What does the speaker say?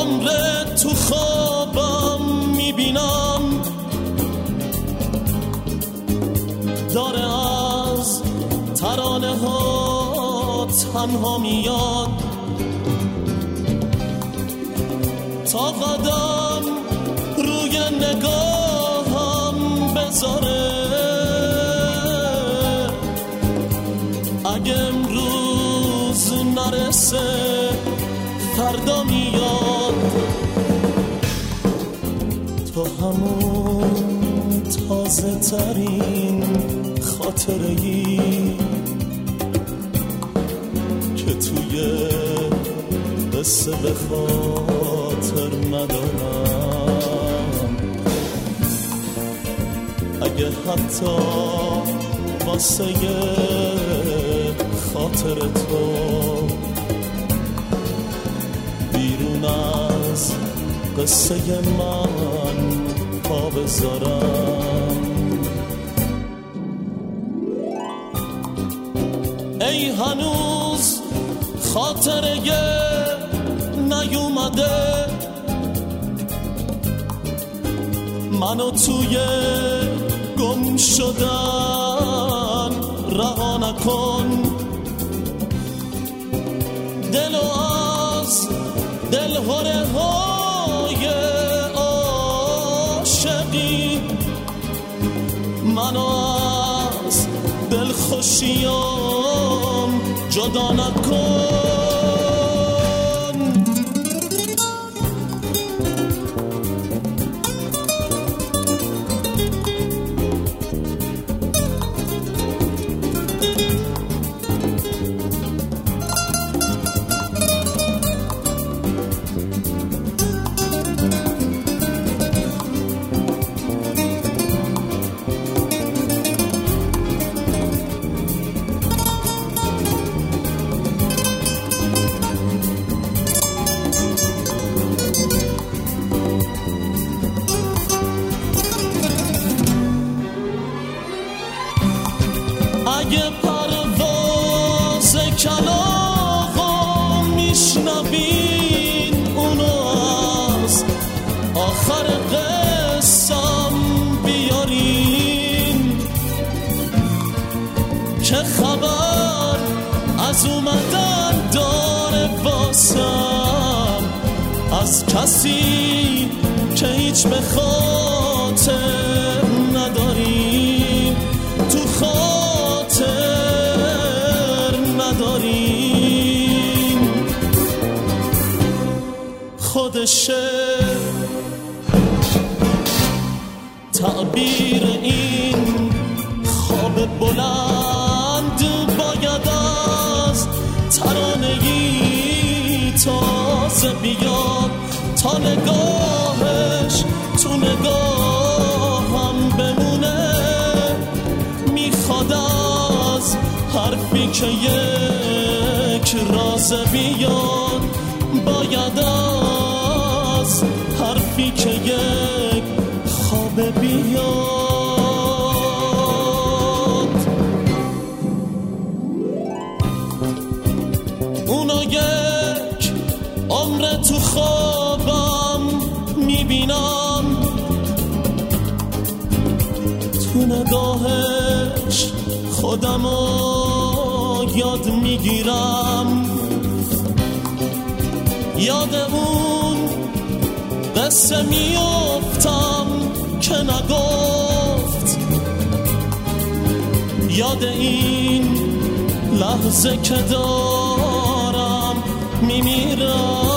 عمر تو خوابم میبینم داره از ترانه ها تنها میاد تا قدم روی نگاهم بذاره اگه امروز نرسه فردا میاد تو همون تازه ترین خاطره‌ای که توی قصه به خاطر ندارم اگه حتی واسه خاطر تو بیرون از قصه من پا بذارم ای هنوز خاطره نیومده منو توی گم شدن رها نکن دلو از دلهره های عاشقی منو از دلخوشیام جدا نکن اگه پرواز کلاغا میشنوین اونو از آخر قصم بیارین که خبر از اومدن داره واسم از کسی که هیچ به خاطر نداریم تو خاطر نداریم خودشه تعبیر این خواب بلند باید از ترانه‌ای تازه بیاد تا نگاهش تو نگاهم بمونه میخواد از حرفی که یک راز بیاد باید از حرفی که یک خواب بیاد اونو یک عمر تو خوابم میبینم تو نگاهش خودمو یاد میگیرم یاد اون قصه میافتم که نگفت یاد این لحظه که دارم میمیرم